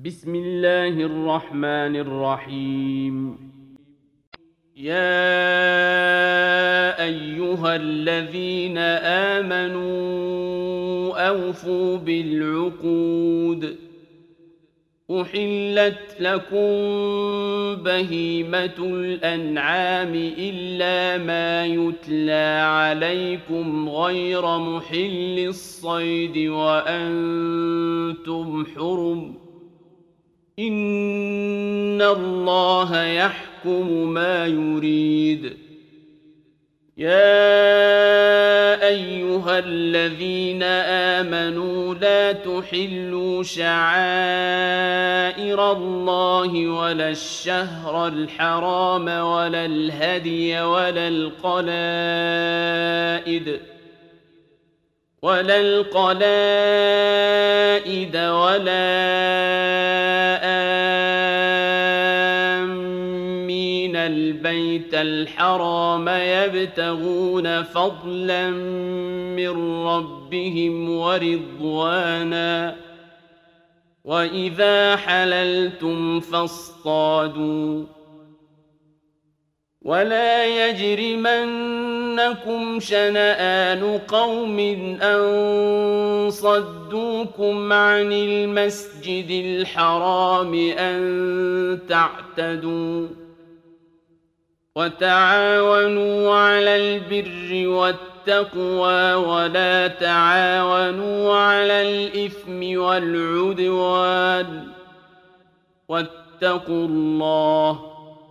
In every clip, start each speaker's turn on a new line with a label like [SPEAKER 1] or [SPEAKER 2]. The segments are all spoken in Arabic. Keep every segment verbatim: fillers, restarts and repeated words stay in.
[SPEAKER 1] بسم الله الرحمن الرحيم. يا أيها الذين آمنوا أوفوا بالعقود. أحلت لكم بهيمة الأنعام إلا ما يتلى عليكم غير محل الصيد وأنتم حرم. إن الله يحكم ما يريد. يا أيها الذين آمنوا لا تحلوا شعائر الله ولا الشهر الحرام ولا الهدي ولا القلائد ولا القلائد ولا آمين البيت الحرام يبتغون فضلا من ربهم ورضوانا وإذا حللتم فاصطادوا ولا يجرمنكم شنآن قوم أن صدوكم عن المسجد الحرام أن تعتدوا وتعاونوا على البر والتقوى ولا تعاونوا على الإثم والعدوان واتقوا الله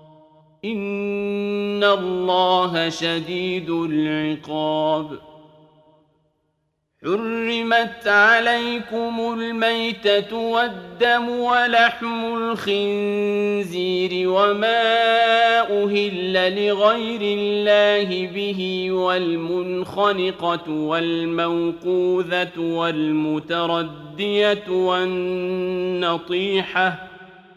[SPEAKER 1] إن الله شديد العقاب. حرمت عليكم الميتة والدم ولحم الخنزير وما أهل لغير الله به والمنخنقة والموقوذة والمتردية والنطيحة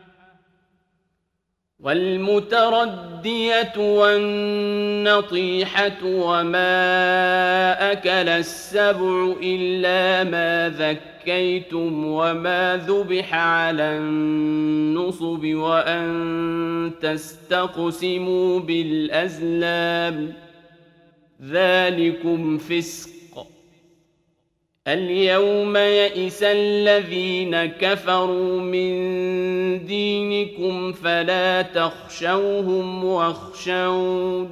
[SPEAKER 1] والمتردية والنطيحة وما أكل السبع إلا ما ذكيتم وما ذبح على النصب وأن تستقسموا بالأزلام ذلكم فسق. اليوم يئس الذين كفروا من دينكم فلا تخشوهم واخشون.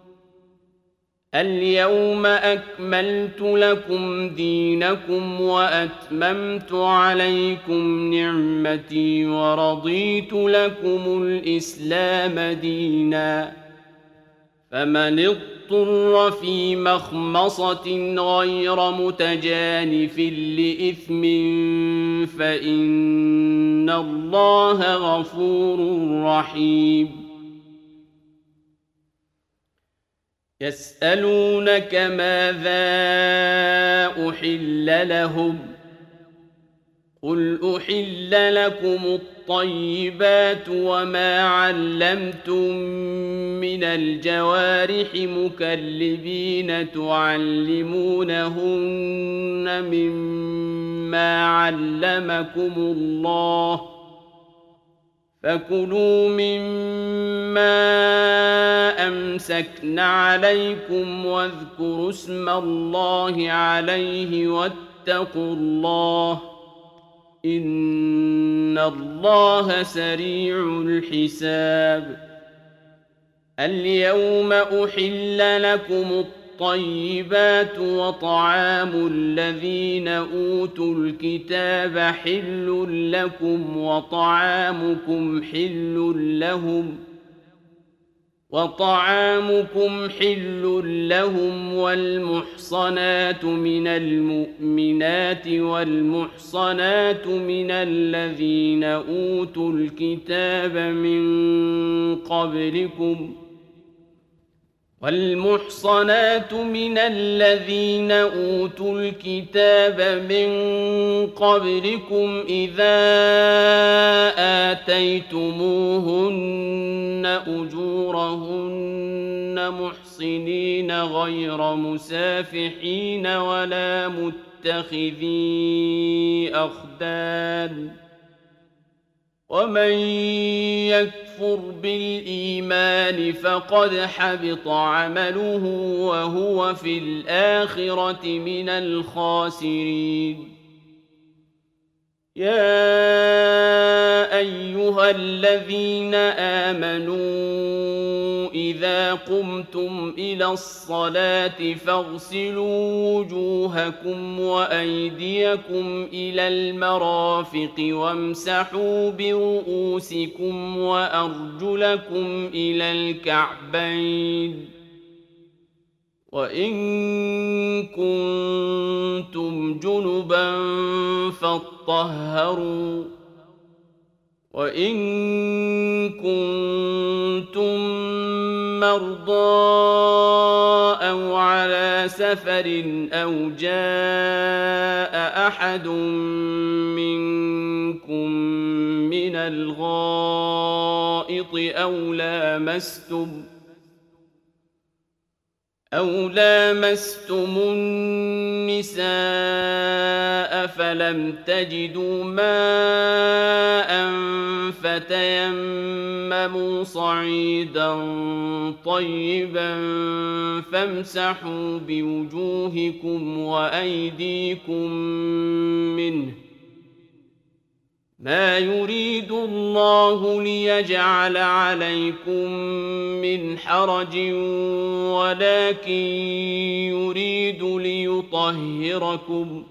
[SPEAKER 1] اليوم أكملت لكم دينكم وأتممت عليكم نعمتي ورضيت لكم الإسلام دينا. فمن اضطر في مخمصة غير متجانف لإثم فإن الله غفور رحيم. يسألونك ماذا أحل لهم قل أحل لكم الطيبات وما علمتم من الجوارح مكلبين تعلمونهن مما علمكم الله فكلوا مما أمسكن عليكم واذكروا اسم الله عليه واتقوا الله إن الله سريع الحساب. اليوم أحل لكم الطيبات وطعام الذين أوتوا الكتاب حل لكم وطعامكم حل لهم وطعامكم حل لهم والمحصنات من المؤمنات والمحصنات من الذين أوتوا الكتاب من قبلكم والمحصنات من الذين أوتوا الكتاب من قبلكم إذا آتيتموهن أجورهن محصنين غير مسافحين ولا متخذي أخدان ومن يكفر بالإيمان فقد حبط عمله وهو في الآخرة من الخاسرين. يا أيها الذين آمنوا إذا قمتم إلى الصلاة فاغسلوا وجوهكم وأيديكم إلى المرافق وامسحوا برؤوسكم وأرجلكم إلى الكعبين، وإن كنتم جنبا فاطهروا، وإن كنتم مرضى أو على سفر أو جاء أحد منكم من الغائط أو لامستم أو لامستم النساء فلم تجدوا ماء فتيمموا صعيدا طيبا فامسحوا بوجوهكم وأيديكم منه، ما يريد الله ليجعل عليكم من حرج ولكن يريد ليطهركم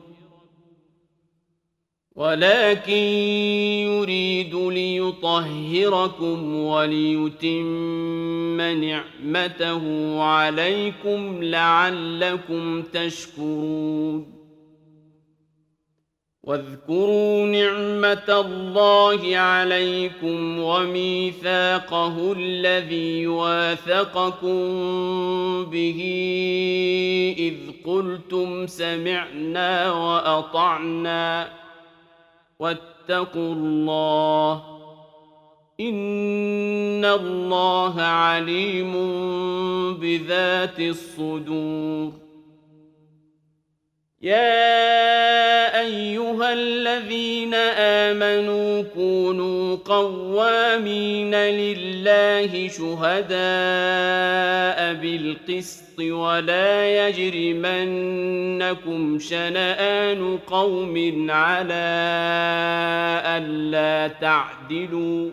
[SPEAKER 1] ولكن يريد ليطهركم وليتم نعمته عليكم لعلكم تشكرون. واذكروا نعمة الله عليكم وميثاقه الذي واثقكم به إذ قلتم سمعنا وأطعنا واتقوا الله إن الله عليم بذات الصدور. يا أيها الذين آمنوا كونوا قوامين لله شهداء بالقسط ولا يجرمنكم شنآن قوم على ألا تعدلوا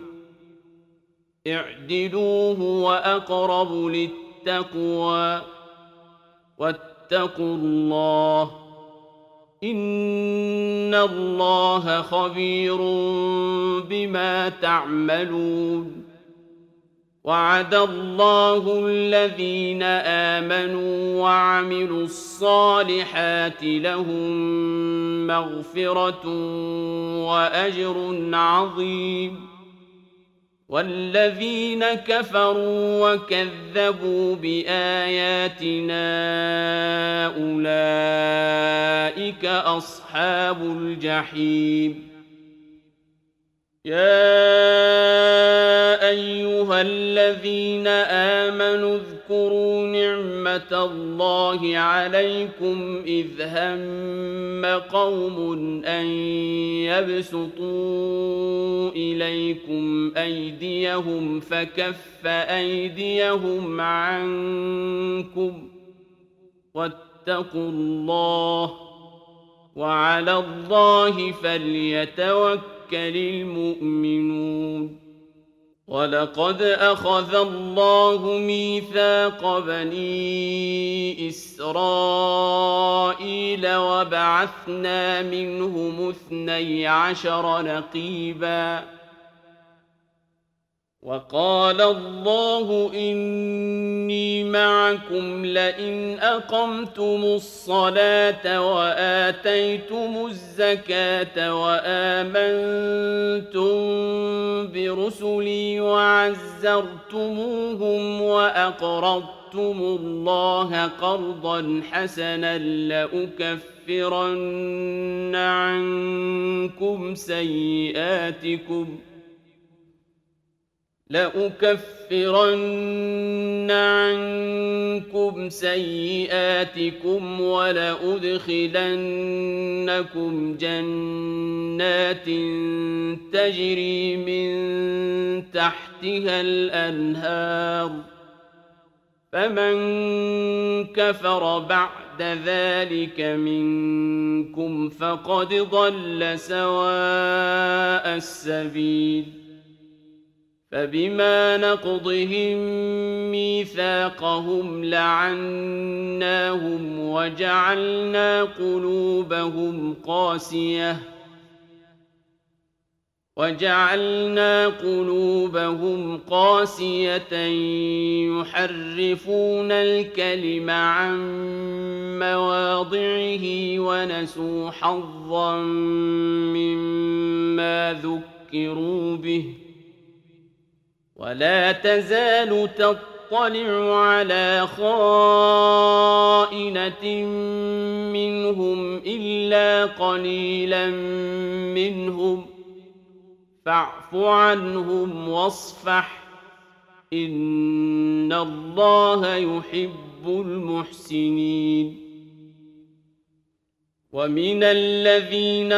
[SPEAKER 1] اعدلوا هو أقرب للتقوى واتقوا الله إن الله خبير بما تعملون. وعد الله الذين آمنوا وعملوا الصالحات لهم مغفرة وأجر عظيم، والذين كفروا وكذبوا بآياتنا أولئك أصحاب الجحيم. يا أيها الذين آمنوا اذكروا نعمة الله عليكم إذ هم قوم أن يبسطوا إليكم أيديهم فكف أيديهم عنكم واتقوا الله وعلى الله فليتوكل المؤمنون. ولقد أخذ الله ميثاق بني إسرائيل وبعثنا منهم اثني عشر نقيبا وقال الله إني معكم لئن أقمتم الصلاة وآتيتم الزكاة وآمنتم برسلي وعزرتموهم وأقرضتم الله قرضا حسنا لأكفرن عنكم سيئاتكم لأكفرن عنكم سيئاتكم ولأدخلنكم جنات تجري من تحتها الأنهار فمن كفر بعد ذلك منكم فقد ضل سواء السبيل فبما نقضهم ميثاقهم لعناهم وجعلنا قلوبهم قاسية وجعلنا قلوبهم قاسية يحرفون الكلم عن مواضعه ونسوا حظا مما ذكروا به ولا تزال تطلع على خائنة منهم إلا قليلا منهم فاعف عنهم واصفح إن الله يحب المحسنين ومن الذين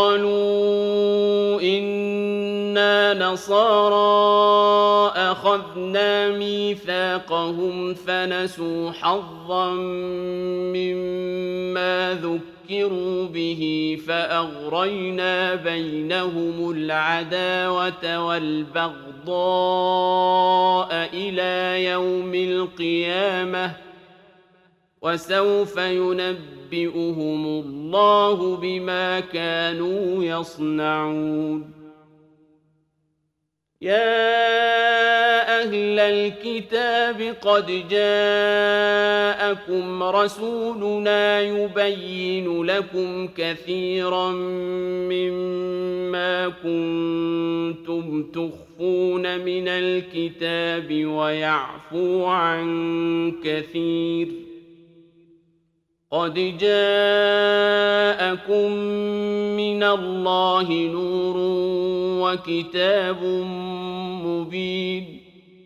[SPEAKER 1] قالوا إنا نصارى أخذنا ميثاقهم فنسوا حظا مما ذكروا به فأغرينا بينهم العداوة والبغضاء إلى يوم القيامة وسوف ينبئهم الله بما كانوا يصنعون يا أهل الكتاب قد جاءكم رسولنا يبين لكم كثيرا مما كنتم تخفون من الكتاب ويعفو عن كثير قد جاءكم من الله نور وكتاب مبين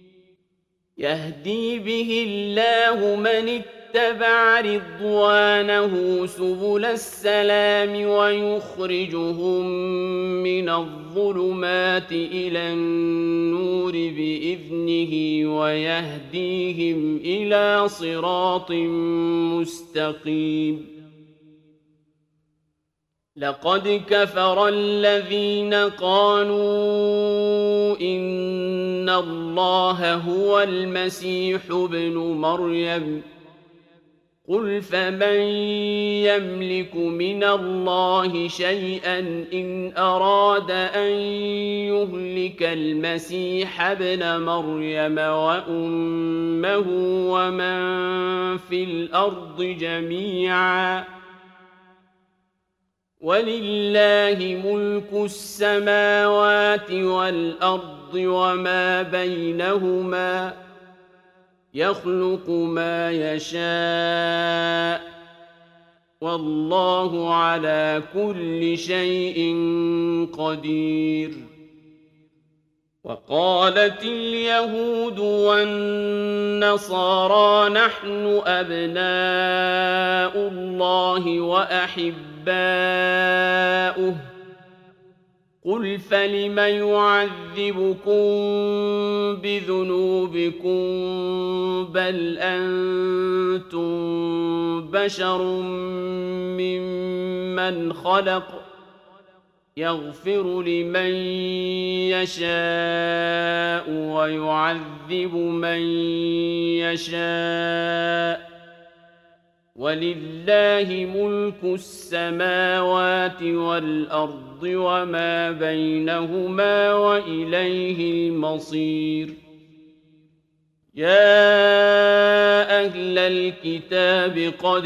[SPEAKER 1] يهدي به الله من اتبع رضوانه سبل السلام ويخرجهم من الظلمات إلى النور بإذنه ويهديهم إلى صراط مستقيم لقد كفر الذين قالوا إن الله هو المسيح ابن مريم قل فمن يملك من الله شيئا إن أراد أن يهلك المسيح ابن مريم وأمه ومن في الأرض جميعا ولله ملك السماوات والأرض وما بينهما يخلق ما يشاء والله على كل شيء قدير وقالت اليهود والنصارى نحن أبناء الله وأحباؤه قل فلم يعذبكم بذنوبكم بل أنتم بشر ممن خلق يغفر لمن يشاء ويعذب من يشاء ولله ملك السماوات والأرض وما بينهما وإليه المصير يا أهل الكتاب قد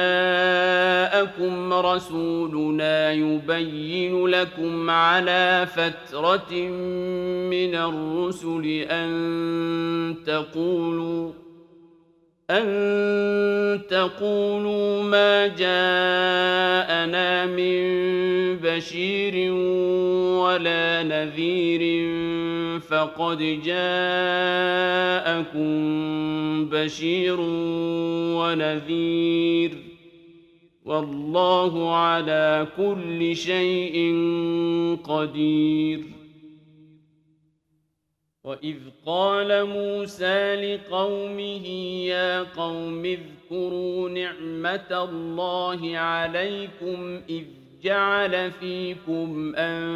[SPEAKER 1] جاءكم رسولنا يبين لكم على فترة من الرسل أن تقولوا أن تقولوا ما جاءنا من بشير ولا نذير فقد جاءكم بشير ونذير والله على كل شيء قدير. وإذ قال موسى لقومه يا قوم اذكروا نعمة الله عليكم إذ جعل فيكم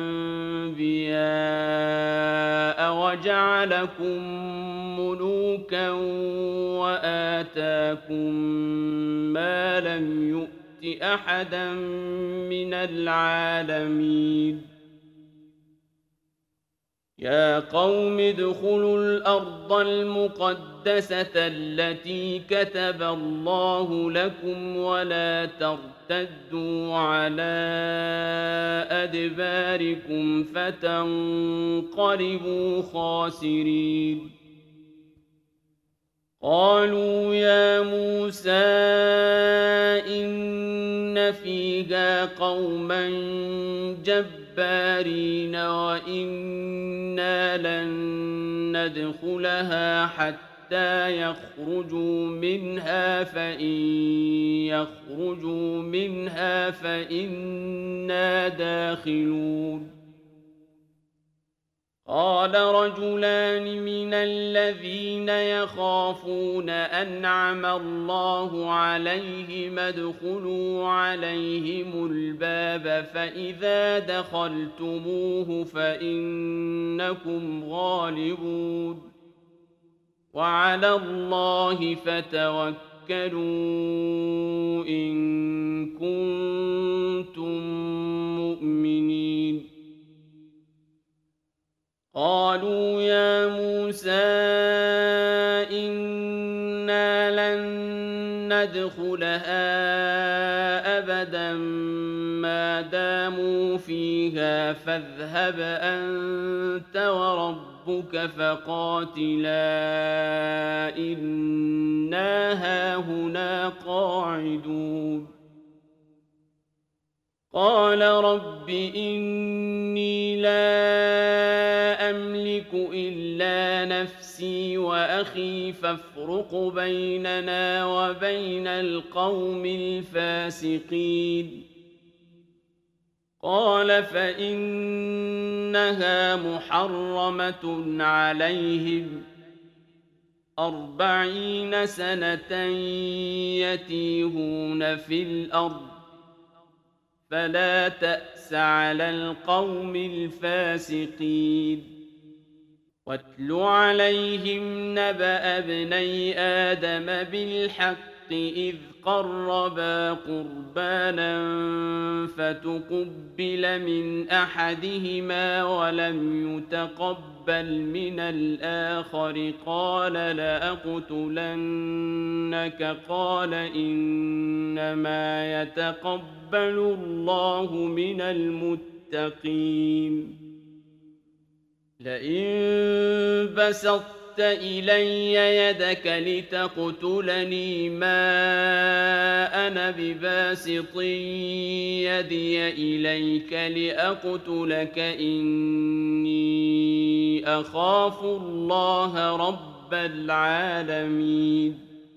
[SPEAKER 1] أنبياء وجعلكم ملوكا وآتاكم ما لم يؤت أحدا من العالمين. يا قوم ادخلوا الأرض المقدسة التي كتب الله لكم ولا ترتدوا على أدباركم فتنقلبوا خاسرين. قالوا يا موسى إن فيها قوما جبارين وإنا لن ندخلها حتى يخرجوا منها فإن يخرجوا منها فإنا داخلون. قال رجلان من الذين يخافون أنعم الله عليهم ادخلوا عليهم الباب فإذا دخلتموه فإنكم غالبون وعلى الله فتوكلوا إن كنتم مؤمنين. قالوا يا موسى إنا لن ندخلها أبدا ما داموا فيها فاذهب أنت وربك فقاتلا إنا هاهنا قاعدون. قال رب إني لا أملك إلا نفسي وأخي فافرق بيننا وبين القوم الفاسقين. قال فإنها محرمة عليهم أربعين سنة يتيهون في الأرض فلا تأس على القوم الفاسقين. واتل عليهم نبأ ابني آدم بالحق إذ قربا قربانا فتقبل من أحدهما ولم يتقبل من الآخر قال لأقتلنك قال إنما يتقبل الله من المتقين. لئن بسطت إلي يدك لتقتلني ما أنا بباسط يدي إليك لأقتلك إني أخاف الله رب العالمين.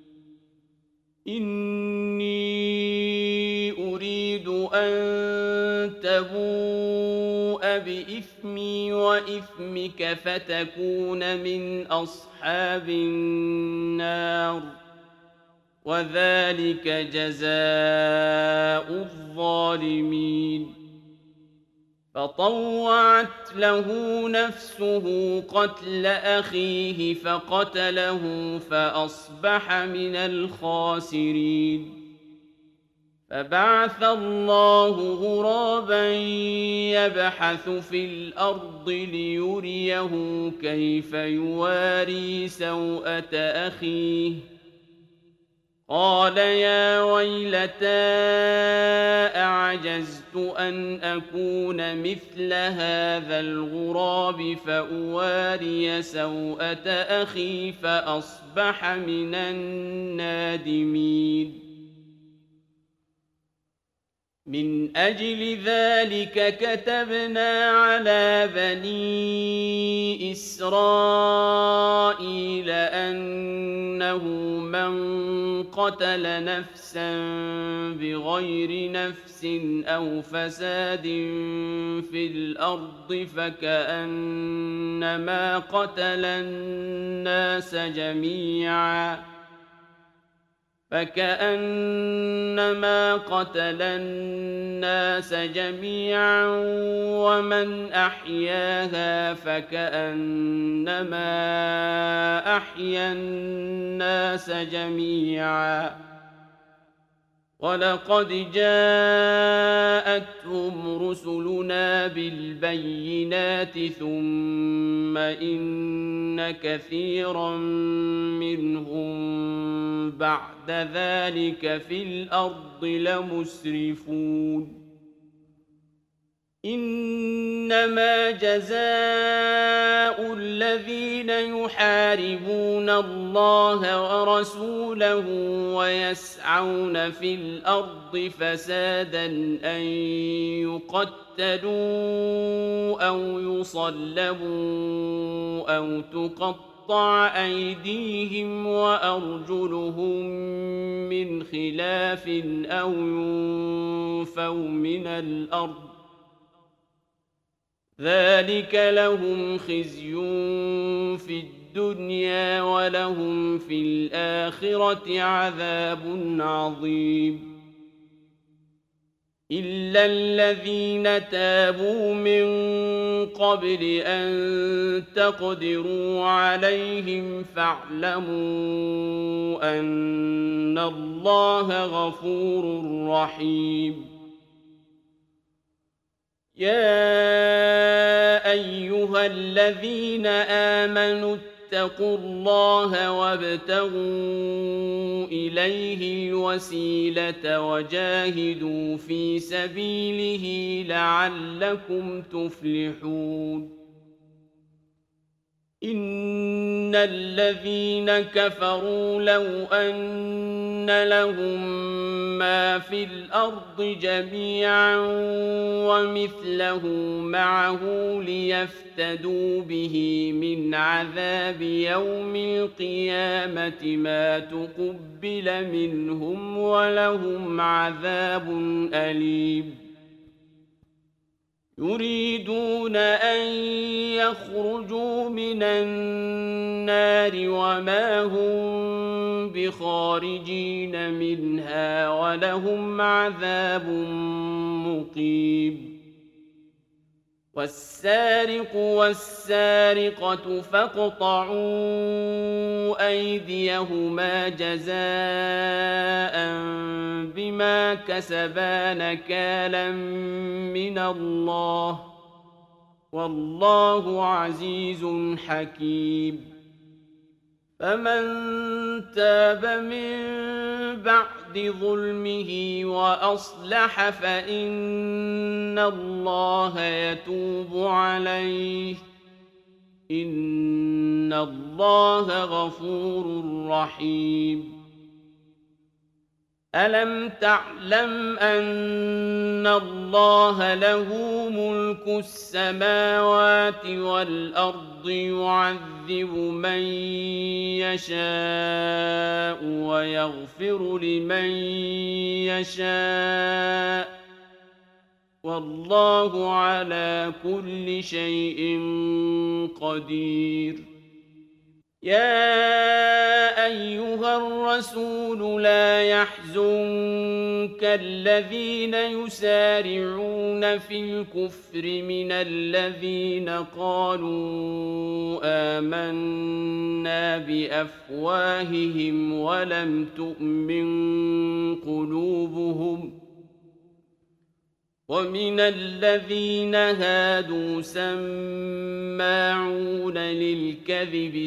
[SPEAKER 1] إني أريد أن تبوء بإثمي وإثمك فتكون من أصحاب النار وذلك جزاء الظالمين. فطوعت له نفسه قتل أخيه فقتله فأصبح من الخاسرين. فبعث الله غرابا يبحث في الأرض ليريه كيف يواري سوءة أخيه قال يا ويلتى أعجزت أن أكون مثل هذا الغراب فأواري سوءة أخي فأصبح من النادمين من أجل ذلك كتبنا على بني إسرائيل أنه من قتل نفسا بغير نفس أو فساد في الأرض فكأنما قتل الناس جميعا فكأنما قتل الناس جميعا ومن أحياها فكأنما أحيا الناس جميعا ولقد جاءتهم رسلنا بالبينات ثم إن كثيرا منهم بعد ذلك في الأرض لمسرفون إنما جزاء الذين يحاربون الله ورسوله ويسعون في الأرض فسادا أن يقتلوا أو يصلبوا أو تقطع أيديهم وأرجلهم من خلاف أو ينفوا من الأرض ذلك لهم خزي في الدنيا ولهم في الآخرة عذاب عظيم إلا الذين تابوا من قبل أن تقدروا عليهم فاعلموا أن الله غفور رحيم يا أيها الذين آمنوا اتقوا الله وابتغوا إليه الوسيلة وجاهدوا في سبيله لعلكم تفلحون إن الذين كفروا لو أن لهم ما في الأرض جميعا ومثله معه ليفتدوا به من عذاب يوم القيامة ما تقبل منهم ولهم عذاب أليم يريدون أن يخرجوا من النار وما هم بخارجين منها ولهم عذاب مقيم والسارق والسارقة فاقطعوا أيديهما جزاء بما كسبا نكالا من الله والله عزيز حكيم فمن تاب من بعد ظلمه وأصلح فإن الله يتوب عليه إن الله غفور رحيم ألم تعلم أن الله له ملك السماوات والأرض يعذب من يشاء ويغفر لمن يشاء والله على كل شيء قدير يا أيها الرسول لا يحزنك الذين يسارعون في الكفر من الذين قالوا آمنا بأفواههم ولم تؤمن قلوبهم ومن الذين هادوا سماعون للكذب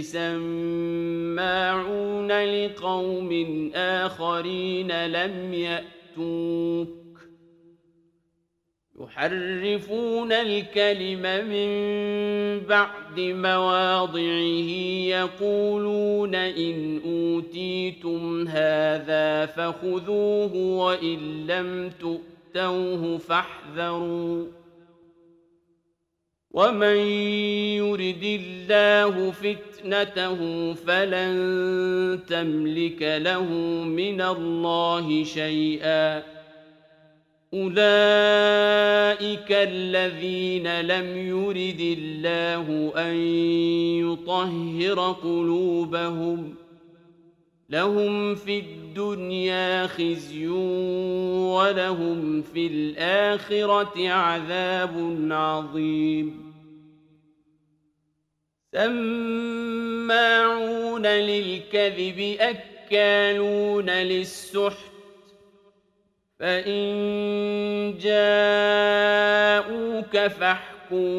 [SPEAKER 1] سماعون لقوم آخرين لم يأتوك يحرفون الكلم من بعد مواضعه يقولون إن أوتيتم هذا فخذوه وإن لم تؤتوه فاحذروا ومن يرد الله فتنته فلن تملك له من الله شيئا أولئك الذين لم يرد الله أن يطهر قلوبهم لهم في الدنيا خزي ولهم في الآخرة عذاب عظيم سماعون للكذب أكالون للسحت فإن جاءوك فاحكم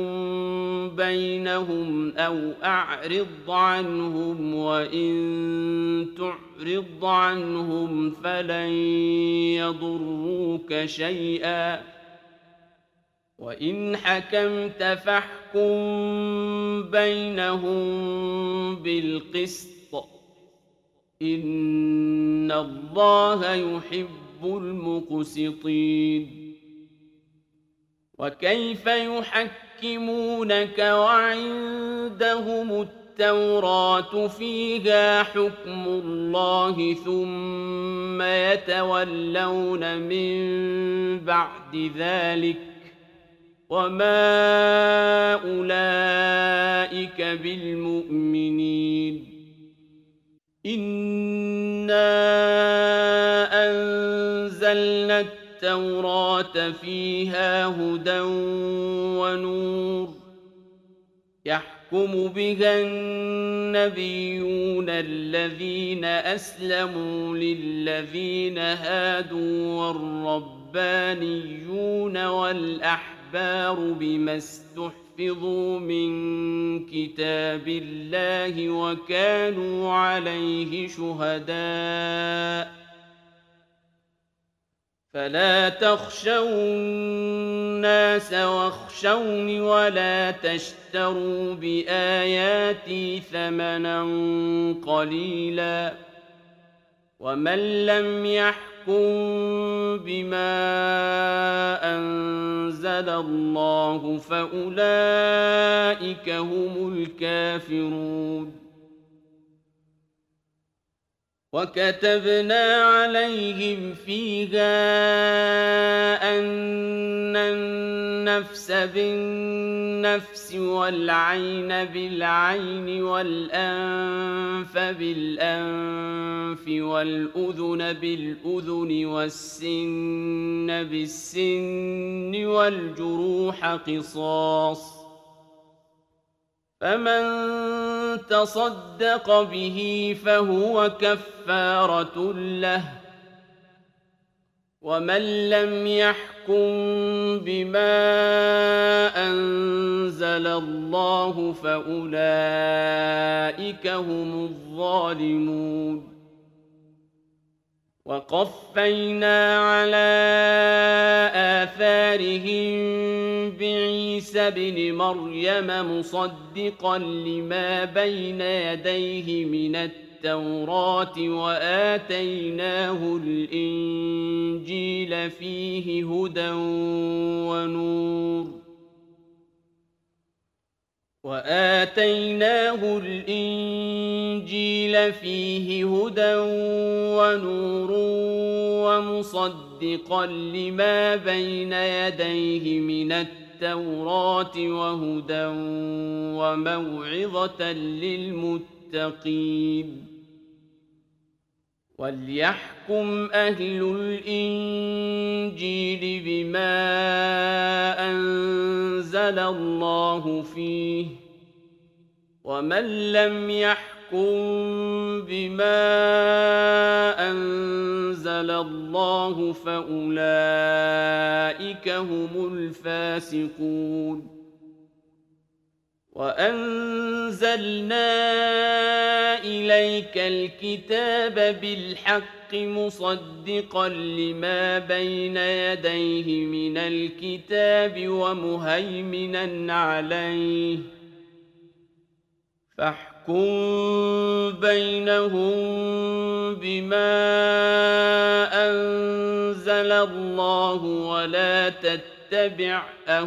[SPEAKER 1] بينهم أو أعرض عنهم وإن تعرض عنهم فلن يضروك شيئا وإن حكمت فاحكم بينهم بالقسط إن الله يحب المقسطين وكيف يحكمونك وعندهم التوراة فيها حكم الله ثم يتولون من بعد ذلك وما أولئك بالمؤمنين إنا أنزلنا التوراة فيها هدى ونور يحكم بها النبيون الذين أسلموا للذين هادوا والربانيون والأحبار بما استحفظوا من كتاب الله وكانوا عليه شهداء فلا تخشوا الناس واخشوني ولا تشتروا بآياتي ثمنا قليلا ومن لم يحكم بما أنزل الله فأولئك هم الكافرون وكتبنا عليهم فيها أن النفس بالنفس والعين بالعين والأنف بالأنف والأذن بالأذن والسن بالسن والجروح قصاص فمن تصدق به فهو كفارة له ومن لم يحكم بما أنزل الله فأولئك هم الظالمون وقفينا على آثارهم بعيسى ابن مريم مصدقا لما بين يديه من التوراة وآتيناه الإنجيل فيه هدى ونور وآتيناه الإنجيل فيه هدى ونور ومصدقا لما بين يديه من التوراة وهدى وموعظة للمتقين وليحكم أهل الإنجيل بما أنزل الله فيه ومن لم يحكم بما أنزل الله فأولئك هم الفاسقون وأنزلنا إليك الكتاب بالحق مصدقا لما بين يديه من الكتاب ومهيمنا عليه فاحكم بينهم بما أنزل الله ولا تتبع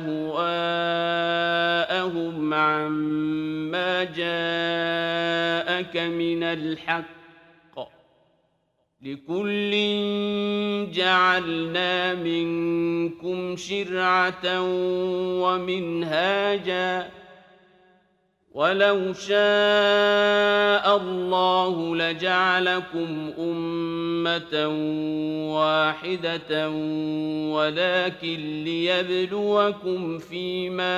[SPEAKER 1] أهواءهم عما جاءك من الحق لكل جعلنا منكم شرعة ومنهاجا ولو شاء الله لجعلكم أمة واحدة ولكن ليبلوكم فيما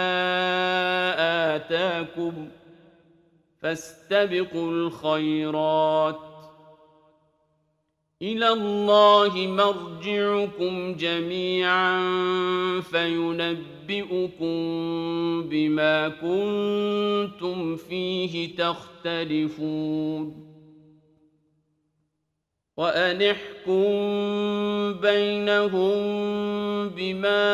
[SPEAKER 1] آتاكم فاستبقوا الخيرات إلى الله مرجعكم جميعا فينبئكم بما كنتم فيه تختلفون وأن احكم بينهم بما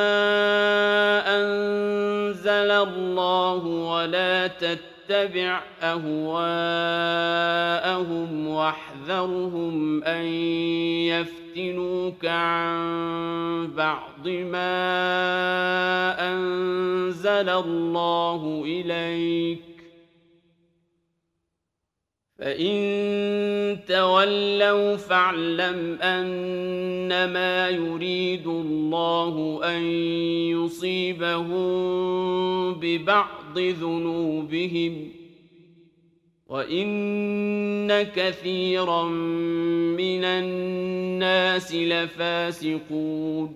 [SPEAKER 1] أنزل الله ولا تتبع أهواءهم واحذرهم أن يفتنوك عن بعض ما أنزل الله إليك فإن تولوا فاعلم أنما يريد الله أن يصيبهم ببعض ذنوبهم وإن كثيرا من الناس لفاسقون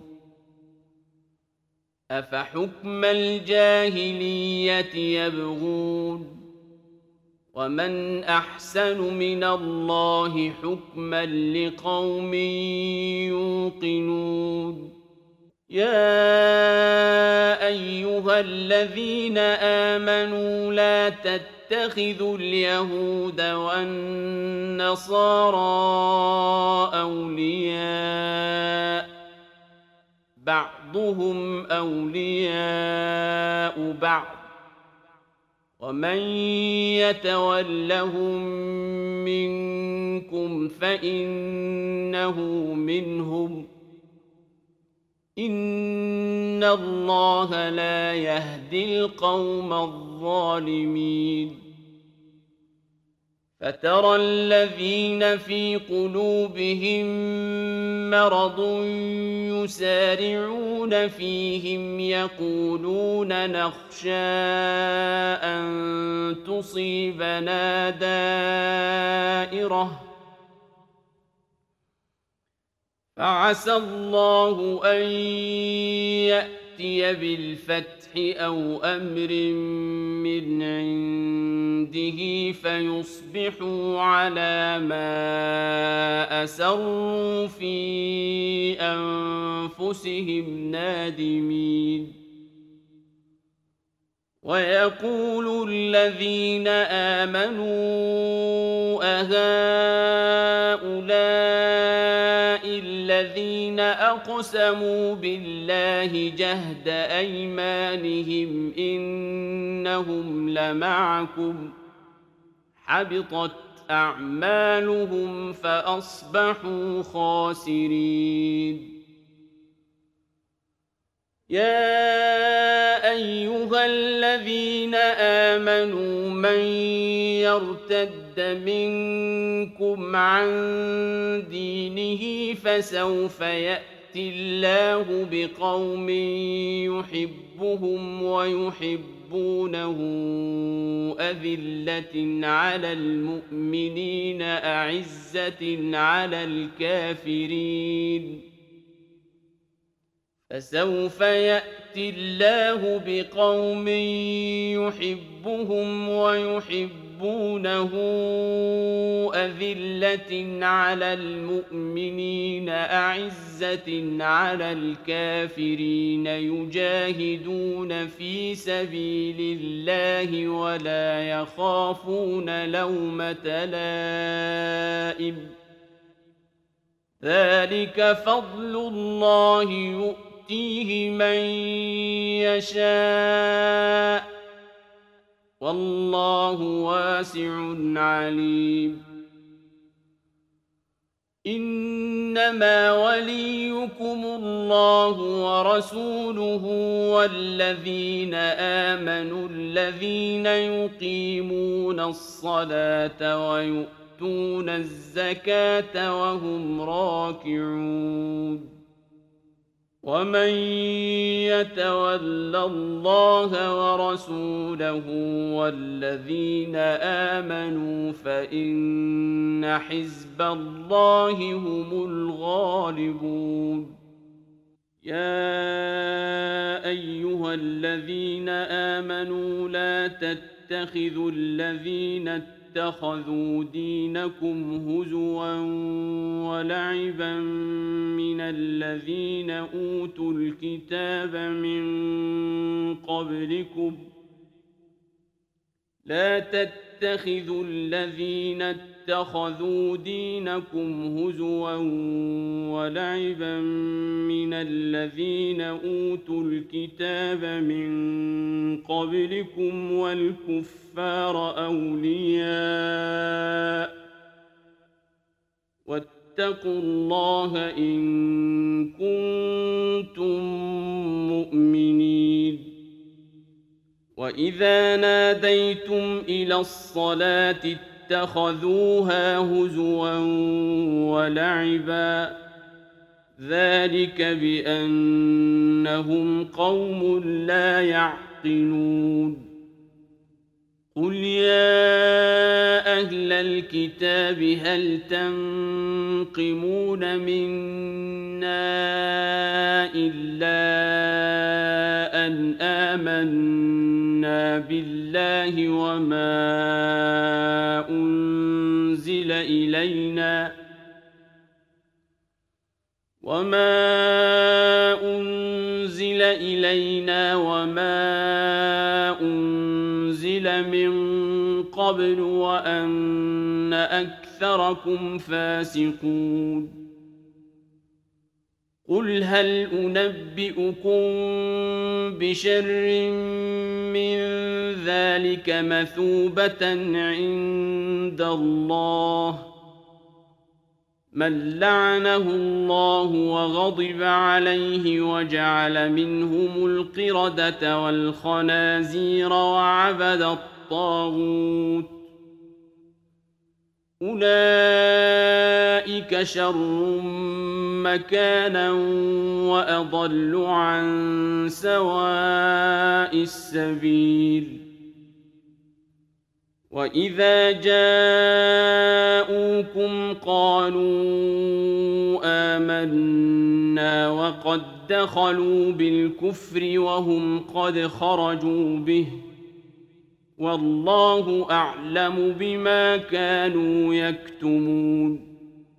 [SPEAKER 1] أفحكم الجاهلية يبغون ومن أحسن من الله حكما لقوم يوقنون يا أيها الذين آمنوا لا تتخذوا اليهود والنصارى أولياء بعضهم أولياء بعض ومن يتولهم منكم فإنه منهم إن الله لا يهدي القوم الظالمين فترى الذين في قلوبهم مرض يسارعون فيهم يقولون نخشى أن تصيبنا دائرة فعسى الله أن يأتي بالفتح أو أمر من عنده فيصبحوا على ما أسروا في أنفسهم نادمين ويقول الذين آمنوا أهؤلاء الذين أقسموا بالله جهد أيمانهم إنهم لمعكم حبطت أعمالهم فأصبحوا خاسرين يا أيها الذين آمنوا من يرتد منكم عن دينه فسوف يأتي الله بقوم يحبهم ويحبونه أذلة على المؤمنين أعزة على الكافرين فسوف يأتي الله بقوم يحبهم ويحبونه أذلة على المؤمنين أعزة على الكافرين يجاهدون في سبيل الله ولا يخافون لومة لائم ذلك فضل الله يؤتيه من يشاء والله واسع عليم إنما وليكم الله ورسوله والذين آمنوا الذين يقيمون الصلاة ويؤتون الزكاة وهم راكعون ومن يتول الله ورسوله والذين آمنوا فإن حزب الله هم الغالبون يا أيها الذين آمنوا لا تتخذوا الذين اتخذوا دينكم هزوا ولعبا من الذين أوتوا الكتاب من قبلكم لا تتخذوا الذين اتخذوا دينكم هزوا ولعبا من الذين أوتوا الكتاب من قبلكم والكفار أولياء واتقوا الله إن كنتم مؤمنين وإذا ناديتم إلى الصلاة اتخذوها هزوا ولعبا ذلك بأنهم قوم لا يعقلون قل يا أهل الكتاب هل تنقمون منا إلا أن آمنا بالله وما أنزل إلينا وما أنزل إلينا وما أنزل من قبل وأن أكثركم فاسقون قل هل أنبئكم بشر من ذلك مثوبة عند الله من لعنه الله وغضب عليه وجعل منهم القردة والخنازير وعبد الطاغوت أولئك شر مكانا وأضل عن سواء السبيل وإذا جاءوكم قالوا آمنا وقد دخلوا بالكفر وهم قد خرجوا به والله أعلم بما كانوا يكتمون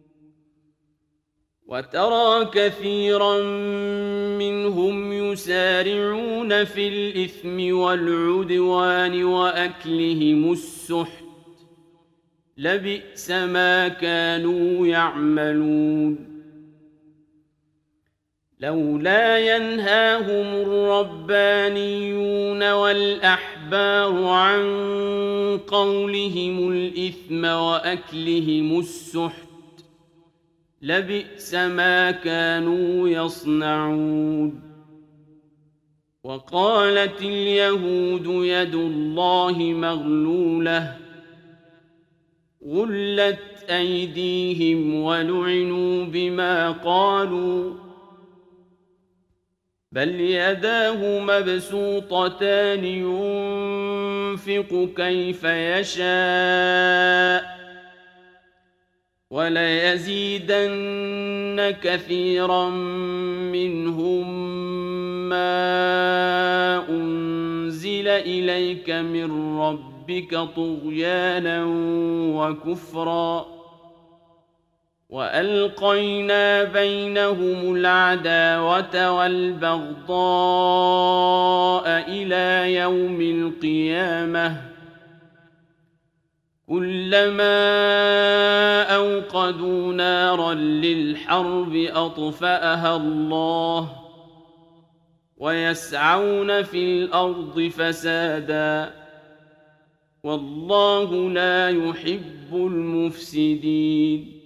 [SPEAKER 1] وترى كثيرا منهم يسارعون في الإثم والعدوان وأكلهم السحت لبئس ما كانوا يعملون لولا ينهاهم الربانيون والأحبار عن قولهم الإثم وأكلهم السحت لبئس ما كانوا يصنعون وقالت اليهود يد الله مغلولة غلت أيديهم ولعنوا بما قالوا بل يداه مبسوطتان ينفق كيف يشاء وليزيدن كثيرا منهم ما أنزل إليك من ربك طغيانا وكفرا وألقينا بينهم العداوة والبغضاء إلى يوم القيامة كلما أوقدوا نارا للحرب أطفأها الله ويسعون في الأرض فسادا والله لا يحب المفسدين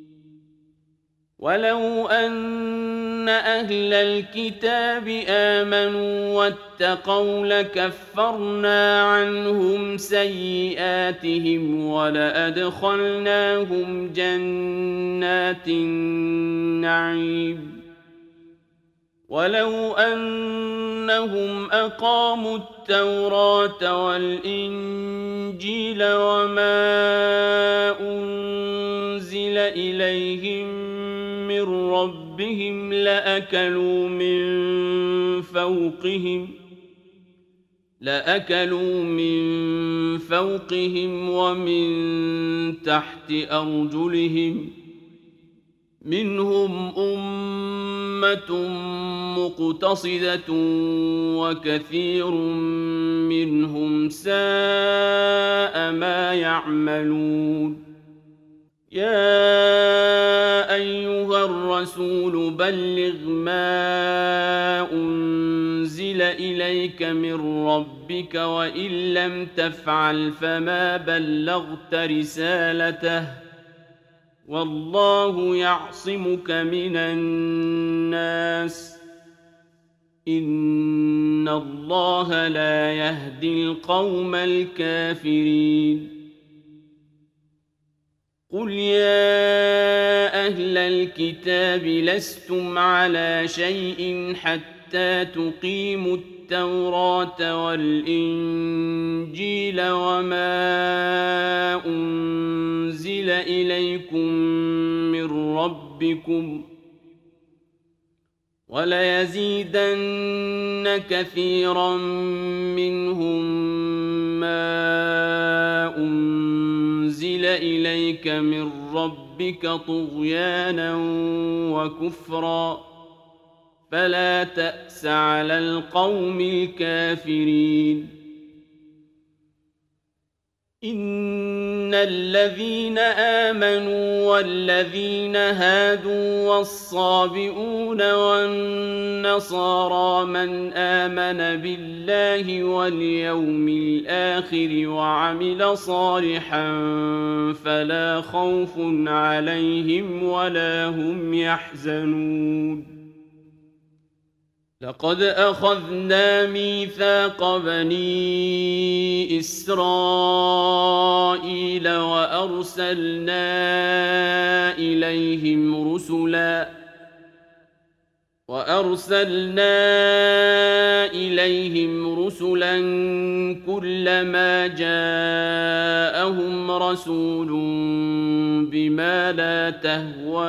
[SPEAKER 1] ولو أن أهل الكتاب آمنوا واتقوا لكفرنا عنهم سيئاتهم ولأدخلناهم جنات النعيم ولو أنهم أقاموا التوراة والإنجيل وما أنزل إليهم من ربهم لأكلوا من فوقهم لأكلوا من فوقهم ومن تحت أرجلهم منهم أمة مقتصدة وكثير منهم ساء ما يعملون يا أيها الرسول بلغ ما أنزل إليك من ربك وإن لم تفعل فما بلغت رسالته والله يعصمك من الناس إن الله لا يهدي القوم الكافرين قل يا أهل الكتاب لستم على شيء حتى تقيموا التوراة والإنجيل وما أنزل إليكم من ربكم وليزيدن كثيرا منهم ما أنزل إليك من ربك طغيانا وكفرا فلا تأس على القوم الكافرين إن الذين آمنوا والذين هادوا والصابئون والنصارى من آمن بالله واليوم الآخر وعمل صالحا فلا خوف عليهم ولا هم يحزنون لقد أخذنا ميثاق بني إسرائيل وأرسلنا إليهم رسلا وأرسلنا إليهم رسلا كلما جاءهم رسول بما لا تهوى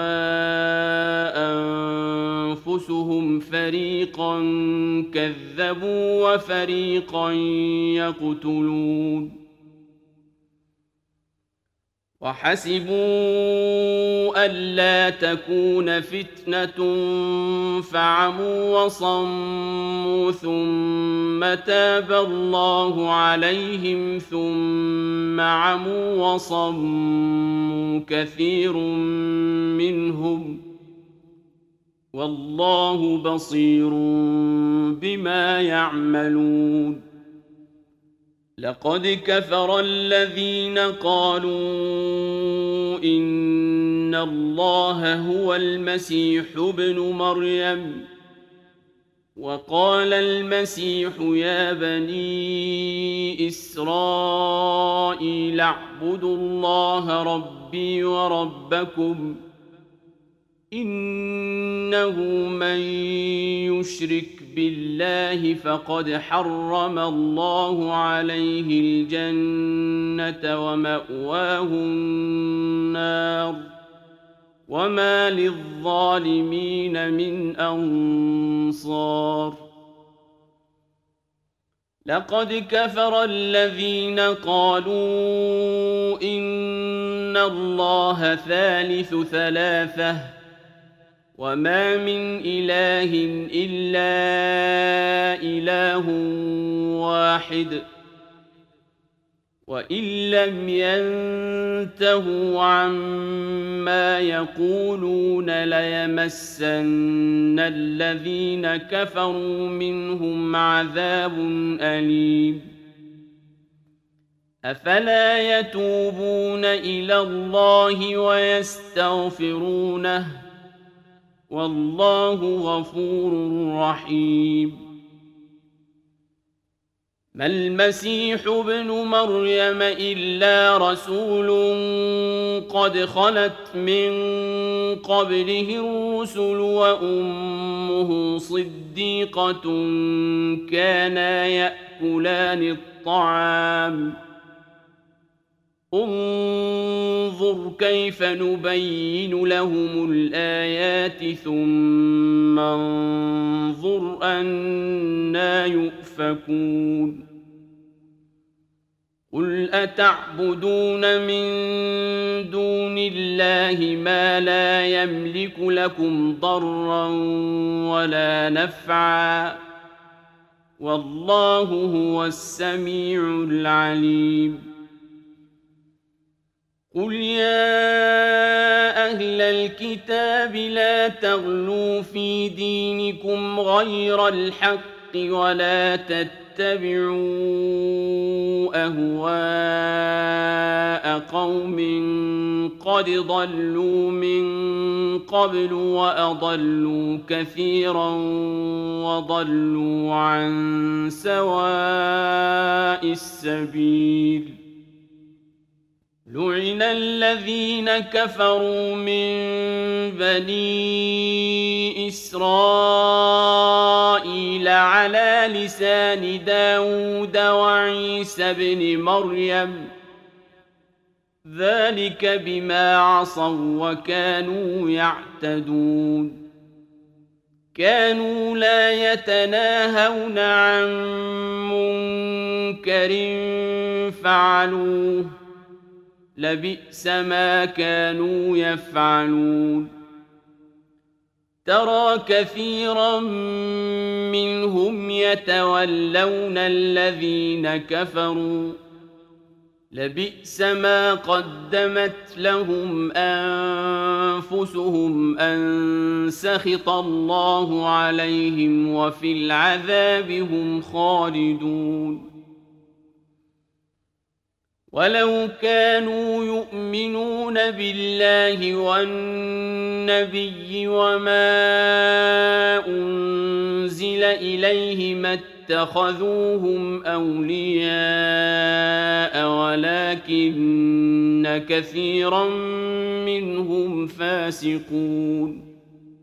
[SPEAKER 1] أنفسهم فريقا كذبوا وفريقا يقتلون وحسبوا ألا تكون فتنة فعموا وصموا ثم تاب الله عليهم ثم عموا وصموا كثير منهم والله بصير بما يعملون لقد كفر الذين قالوا إن الله هو المسيح ابن مريم وقال المسيح يا بني إسرائيل اعبدوا الله ربي وربكم إنه من يشرك بالله فقد حرم الله عليه الجنة ومأواه النار وما للظالمين من أنصار لقد كفر الذين قالوا إن الله ثالث ثلاثة وما من إله إلا إله واحد وإن لم ينتهوا عما يقولون ليمسن الذين كفروا منهم عذاب أليم أفلا يتوبون إلى الله ويستغفرونه والله غفور رحيم ما المسيح ابن مريم إلا رسول قد خلت من قبله الرسل وأمه صديقة كانا يأكلان الطعام انظر كيف نبين لهم الآيات ثم انظر أنى يؤفكون قل أتعبدون من دون الله ما لا يملك لكم ضرا ولا نفعا والله هو السميع العليم قل يا أهل الكتاب لا تغلوا في دينكم غير الحق ولا تتبعوا أهواء قوم قد ضلوا من قبل وأضلوا كثيرا وضلوا عن سواء السبيل لعن الذين كفروا من بني إسرائيل على لسان داود وعيسى بن مريم ذلك بما عصوا وكانوا يعتدون كانوا لا يتناهون عن منكر فعلوه لبئس ما كانوا يفعلون ترى كثيرا منهم يتولون الذين كفروا لبئس ما قدمت لهم أنفسهم أن سخط الله عليهم وفي العذاب هم خالدون ولو كانوا يؤمنون بالله والنبي وما أنزل إليه ما اتخذوهم أولياء ولكن كثيرا منهم فاسقون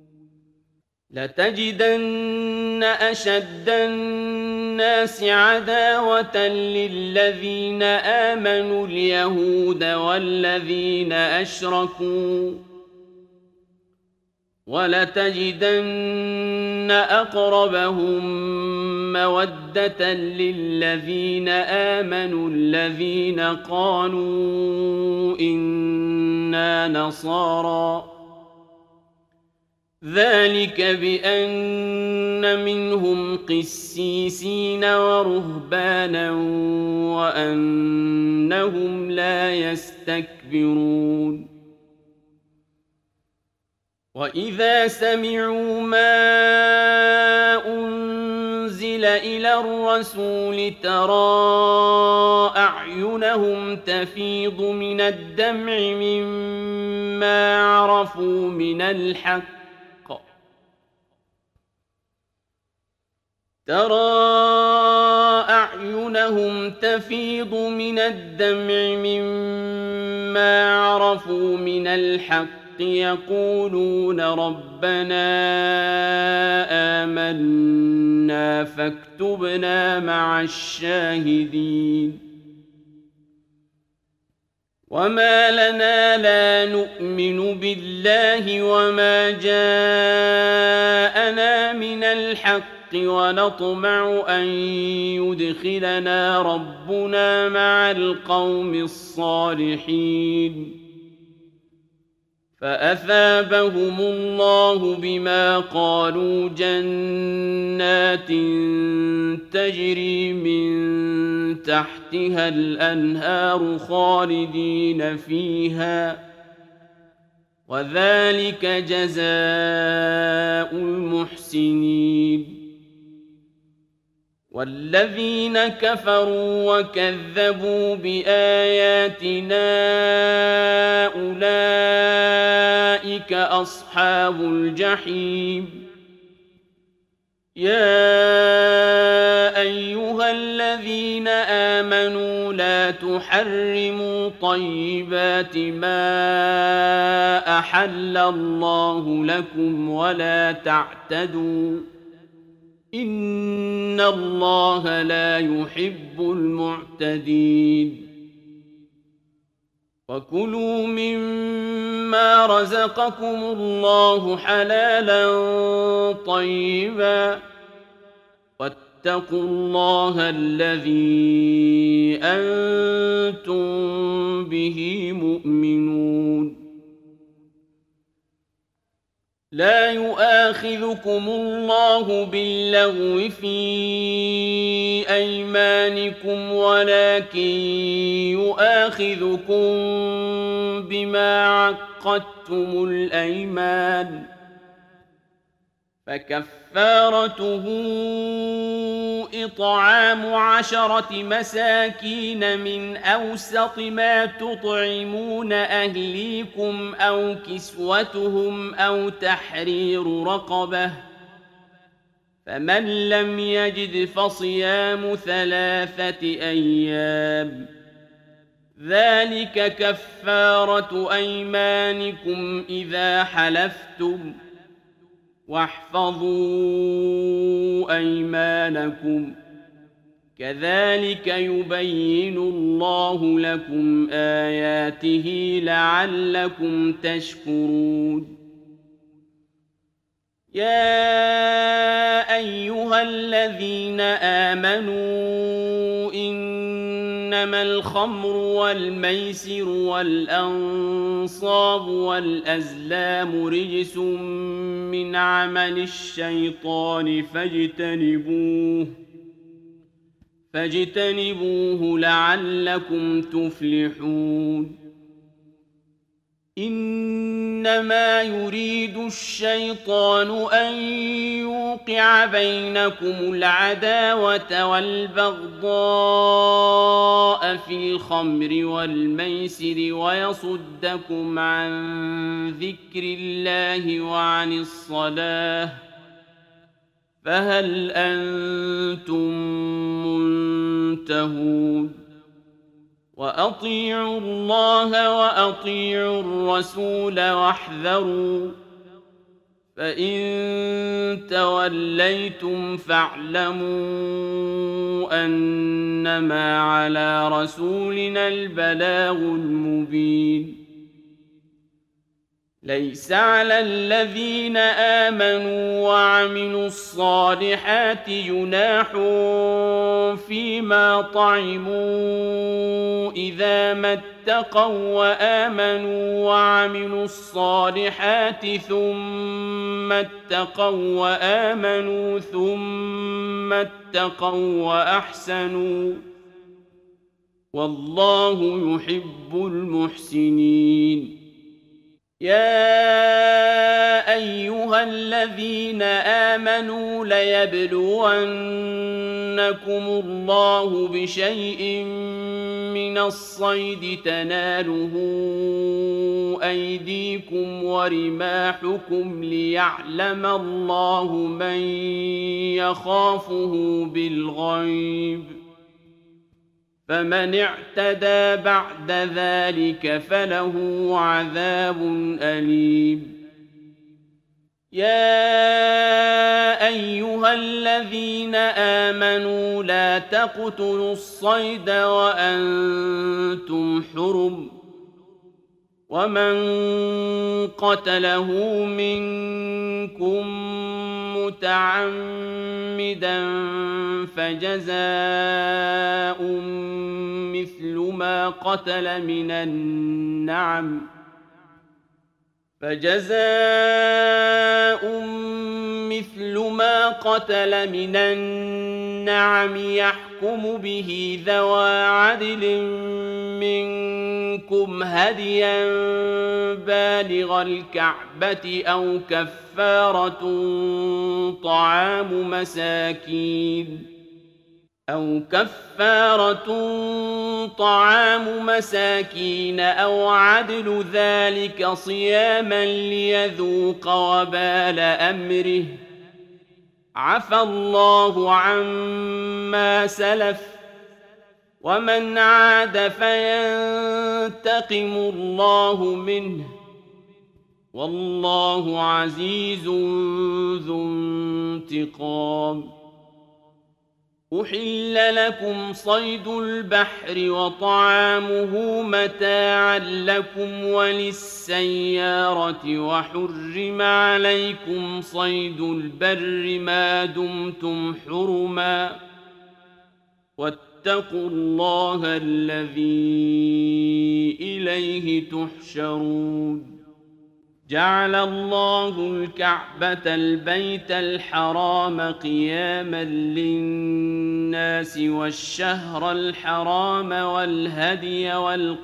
[SPEAKER 1] لتجدن أشد الناس عداوة للذين آمنوا اليهود والذين أشركوا ولتجدن أقربهم مودة للذين آمنوا الذين قالوا إنا نصارى ذلك بأن منهم قسيسين ورهبانا وأنهم لا يستكبرون وإذا سمعوا ما أنزل إلى الرسول ترى أعينهم تفيض من الدمع مما عرفوا من الحق ترى أعينهم تفيض من الدمع مما عرفوا من الحق يقولون ربنا آمنا فاكتبنا مع الشاهدين وما لنا لا نؤمن بالله وما جاءنا من الحق ونطمع أن يدخلنا ربنا مع القوم الصالحين فأثابهم الله بما قالوا جنات تجري من تحتها الأنهار خالدين فيها وذلك جزاء المحسنين والذين كفروا وكذبوا بآياتنا أولئك أصحاب الجحيم يا أيها الذين آمنوا لا تحرموا طيبات ما أحل الله لكم ولا تعتدوا إن الله لا يحب المعتدين وكلوا مما رزقكم الله حلالا طيبا واتقوا الله الذي أنتم به مؤمنون لا يؤاخذكم الله باللغو في أيمانكم ولكن يؤاخذكم بما عقدتم الأيمان فكفارته إطعام عشرة مساكين من أوسط ما تطعمون أهليكم أو كسوتهم أو تحرير رقبة فمن لم يجد فصيام ثلاثة أيام ذلك كفارة أيمانكم إذا حلفتم واحفظوا أيمانكم كذلك يبين الله لكم آياته لعلكم تشكرون يا أيها الذين آمنوا إنما الخمر والميسر والأنصاب والأزلام رجس من عمل الشيطان فاجتنبوه فاجتنبوه لعلكم تفلحون إنما يريد الشيطان أن يوقع بينكم العداوة والبغضاء في الخمر والميسر ويصدكم عن ذكر الله وعن الصلاة فهل أنتم منتهون وأطيعوا الله وأطيعوا الرسول واحذروا فإن توليتم فاعلموا أنما على رسولنا البلاغ المبين ليس على الذين آمنوا وعملوا الصالحات جناح فيما طعموا إذا ما اتقوا وآمنوا وعملوا الصالحات ثم اتقوا وآمنوا ثم اتقوا وأحسنوا والله يحب المحسنين يا أيها الذين آمنوا ليبلونكم الله بشيء من الصيد تناله أيديكم ورماحكم ليعلم الله من يخافه بالغيب فمن اعتدى بعد ذلك فله عذاب أليم يا أيها الذين آمنوا لا تقتلوا الصيد وأنتم حرم ومن قتله منكم متعمدا فجزاء مثل ما قتل من النعم فجزاء مثل ما قتل من النعم يحكم به ذوى عدل منكم هديا بالغ الكعبة أو كفارة طعام مساكين أو كفارة طعام مساكين أو عدل ذلك صياما ليذوق وبال أمره عفى الله عما سلف ومن عاد فينتقم الله منه والله عزيز ذو انتقام. أحل لكم صيد البحر وطعامه متاعا لكم وللسيارة وحرم عليكم صيد البر ما دمتم حرما واتقوا الله الذي إليه تحشرون. جعل الله الكعبة البيت الحرام قياما للناس والشهر الحرام والهدي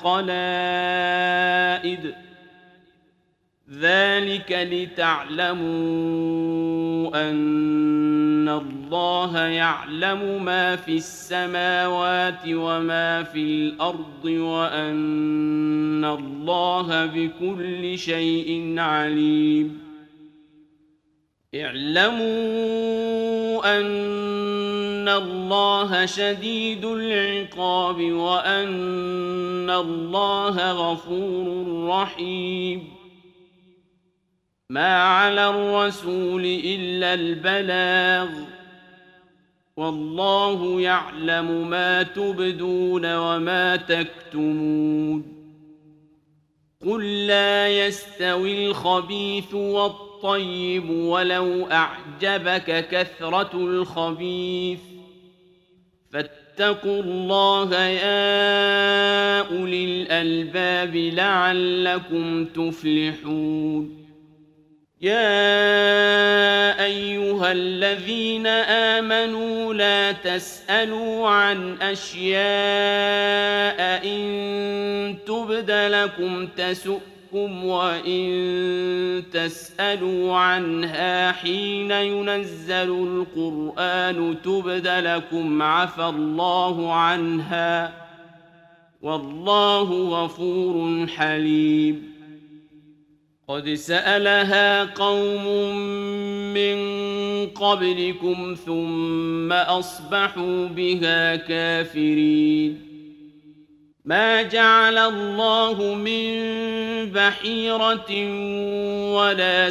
[SPEAKER 1] والقلائد ذلك لتعلموا أن الله يعلم ما في السماوات وما في الأرض وأن الله بكل شيء عليم. اعلموا أن الله شديد العقاب وأن الله غفور رحيم. ما على الرسول إلا البلاغ والله يعلم ما تبدون وما تكتمون. قل لا يستوي الخبيث والطيب ولو أعجبك كثرة الخبيث فاتقوا الله يا أولي الألباب لعلكم تفلحون. يا أيها الذين آمنوا لا تسألوا عن أشياء إن تبد لكم تسؤكم وإن تسألوا عنها حين ينزل القرآن تبد لكم عفى الله عنها والله غفور حليم. قد سألها قوم من قبلكم ثم أصبحوا بها كافرين. ما جعل الله من بحيرة ولا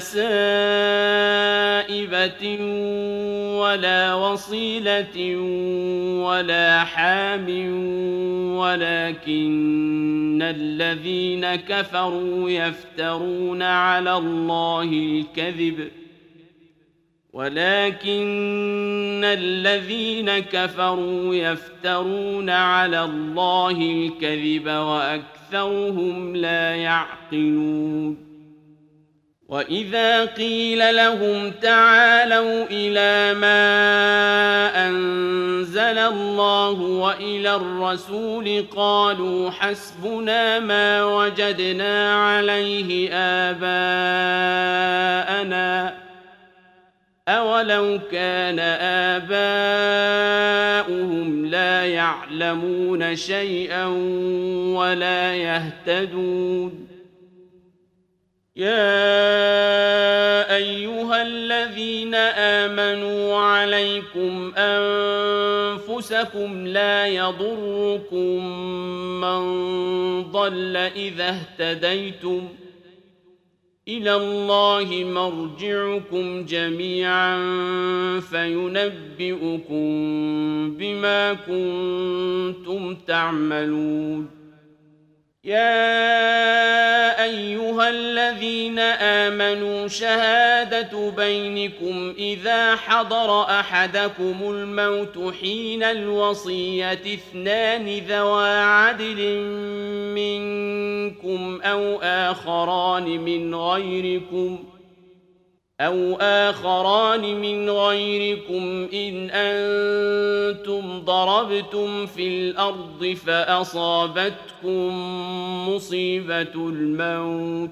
[SPEAKER 1] سائبة ولا وصيلة ولا حام ولكن الذين كفروا يفترون على الله الكذب ولكن الذين كفروا يفترون على الله الكذب وأكثرهم لا يعقلون. وإذا قيل لهم تعالوا إلى ما أنزل الله وإلى الرسول قالوا حسبنا ما وجدنا عليه آباءنا أولو كان آباؤهم لا يعلمون شيئا ولا يهتدون. يا أيها الذين آمنوا عليكم أنفسكم لا يضركم من ضل إذا اهتديتم إلى الله مرجعكم جميعا فينبئكم بما كنتم تعملون. يا أيها الذين آمنوا شهادة بينكم إذا حضر أحدكم الموت حين الوصية اثنان ذوى عدل منكم أو آخران من غيركم أو آخران من غيركم إن أنتم ضربتم في الأرض فأصابتكم مصيبة الموت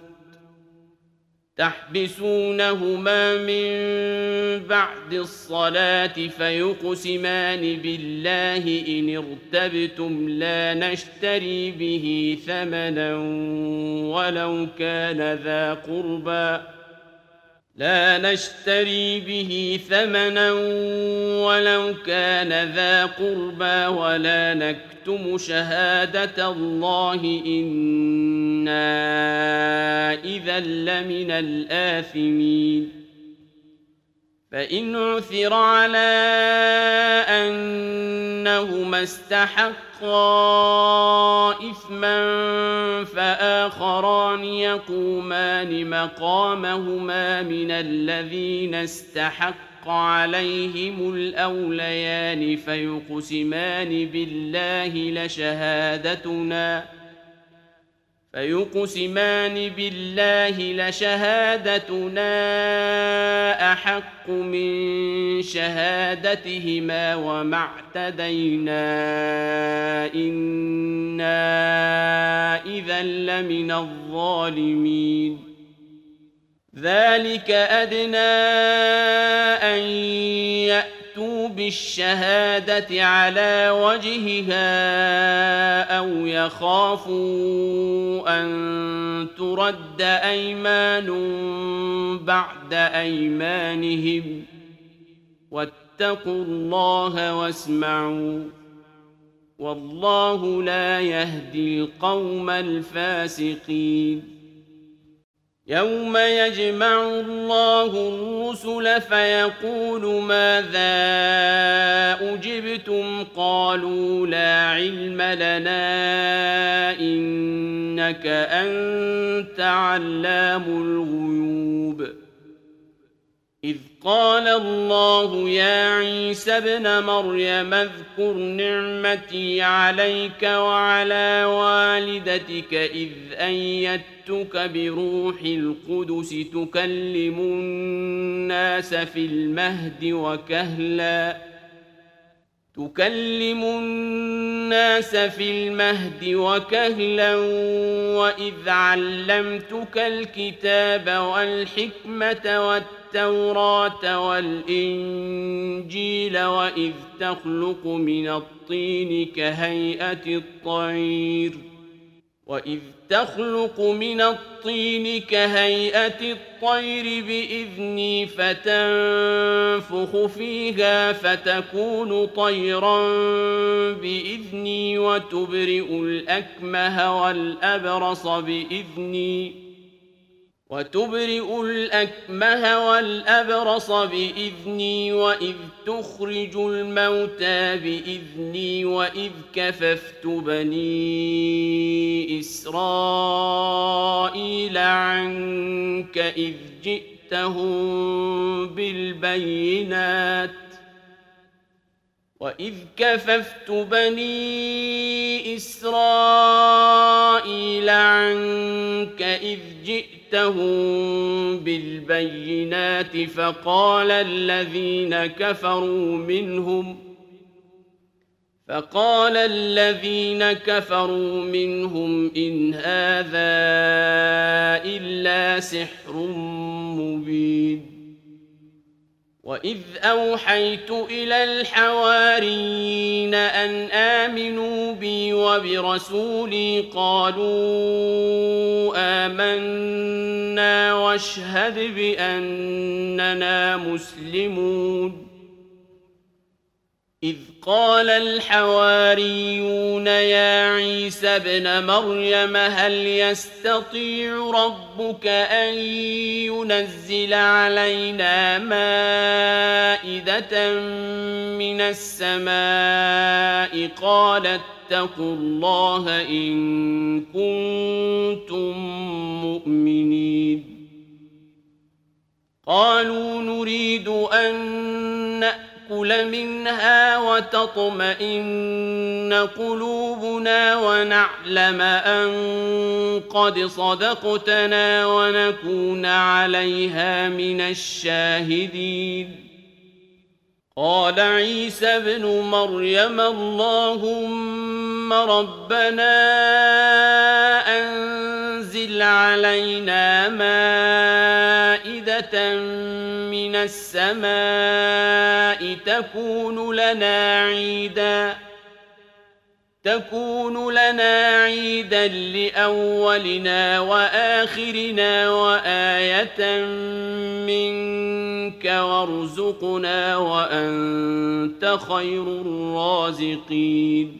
[SPEAKER 1] تحبسونهما من بعد الصلاة فيقسمان بالله إن ارتبتم لا نشتري به ثمنا ولو كان ذا قربى لا نشتري به ثمنا ولو كان ذا قربى ولا نكتم شهادة الله إنا إذا لمن الآثمين فإن عثر على أنهما استحقا إثما فآخران يقومان مقامهما من الذين استحق عليهم الأوليان فيقسمان بالله لشهادتنا فيقسمان بالله لشهادتنا أحق من شهادتهما وما اعتدينا إنا إذا لمن الظالمين ذلك أدنى أن يأتوا بالشهادة على وجهها أو يخافوا أن ترد أيمان بعد أيمانهم واتقوا الله واسمعوا والله لا يهدي القوم الفاسقين يوم يجمع الله الرسل فيقول ماذا أجبتم قالوا لا علم لنا إنك أنت علام الغيوب إذ قال الله يا عيسى ابن مريم اذكر نعمتي عليك وعلى والدتك إذ أيدتك بروح القدس تكلم الناس في المهد وكهلا تكلم الناس في المهد وكهلا وإذ علمتك الكتاب والحكمة والتوراة والإنجيل وإذ تخلق من الطين كهيئة الطير وإذ تخلق من الطين كهيئة الطير بإذني فتنفخ فيها فتكون طيرا بإذني وتبرئ الأكمه والأبرص بإذني وتبرئ الأكمه والأبرص بإذني وإذ تخرج الموتى بإذني وإذ كففت بني إسرائيل عنك إذ جئتهم بالبينات وإذ كففت بني إسرائيل عنك إذ جئتهم بالبينات فقال الذين كفروا منهم فقال الذين كفروا منهم إن هذا إلا سحر مبين وإذ أوحيت إلى الحواريين أن آمنوا بي وبرسولي قالوا آمنا واشهد بأننا مسلمون إذ قال الحواريون يا عيسى ابن مريم هل يستطيع ربك أن ينزل علينا مائدة من السماء قال اتقوا الله إن كنتم مؤمنين قالوا نريد أن نأكل منها وتطمئن قلوبنا ونعلم أن قد صدقتنا ونكون عليها من الشاهدين. قال عيسى ابن مريم اللهم ربنا أنزل علينا مائدة من السماء تكون لنا عيدا تكون لنا عيدا لأولنا وآخرنا وآية منك وارزقنا وأنت خير الرازقين.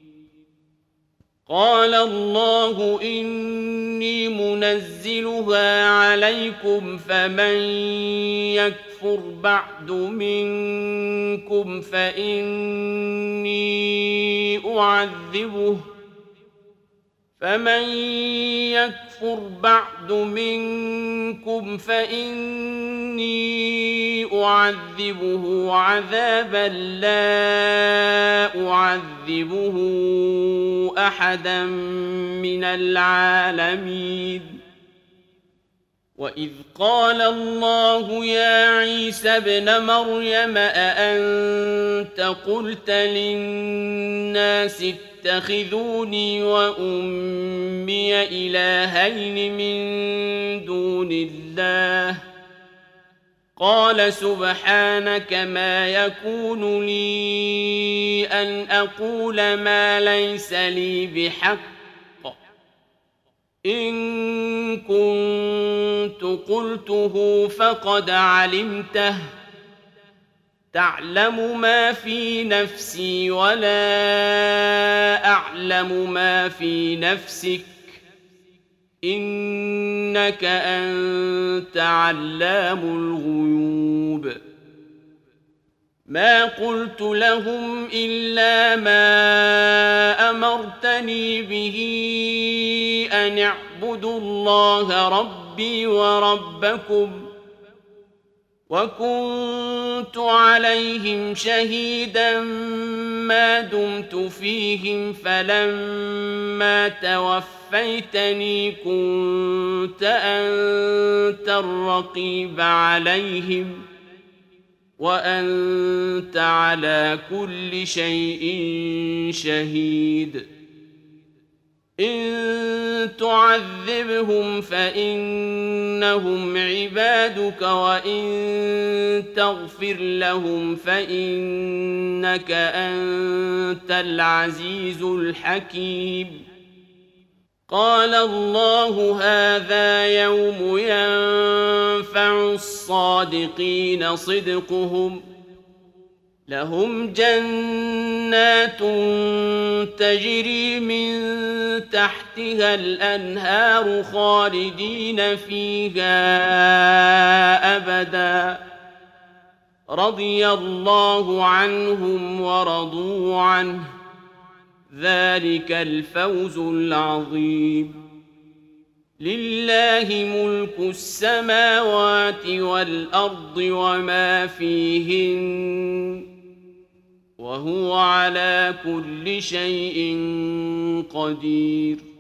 [SPEAKER 1] قال الله إني منزلها عليكم فمن يكفر بعد منكم فإني أعذبه فمن يكفر بعد منكم فإني أعذبه عذابا لا أعذبه أحدا من العالمين. وإذ قال الله يا عيسى ابن مريم أأنت قلت للناس اتخذوني وأمي إلهين من دون الله قال سبحانك ما يكون لي أن أقول ما ليس لي بحق إن كنت قلته فقد علمته تعلم ما في نفسي ولا أعلم ما في نفسك إنك أنت علام الغيوب. ما قلت لهم إلا ما أمرتني به أن اعبدوا الله ربي وربكم وكنت عليهم شهيدا ما دمت فيهم فلما توفيتني كنت أنت الرقيب عليهم وأنت على كل شيء شهيد. إن تعذبهم فإنهم عبادك وإن تغفر لهم فإنك أنت العزيز الحكيم. قال الله هذا يوم ينفع الصادقين صدقهم لهم جنات تجري من تحتها الأنهار خالدين فيها أبدا رضي الله عنهم ورضوا عنه ذلك الفوز العظيم. لله ملك السماوات والأرض وما فيهن وهو على كل شيء قدير.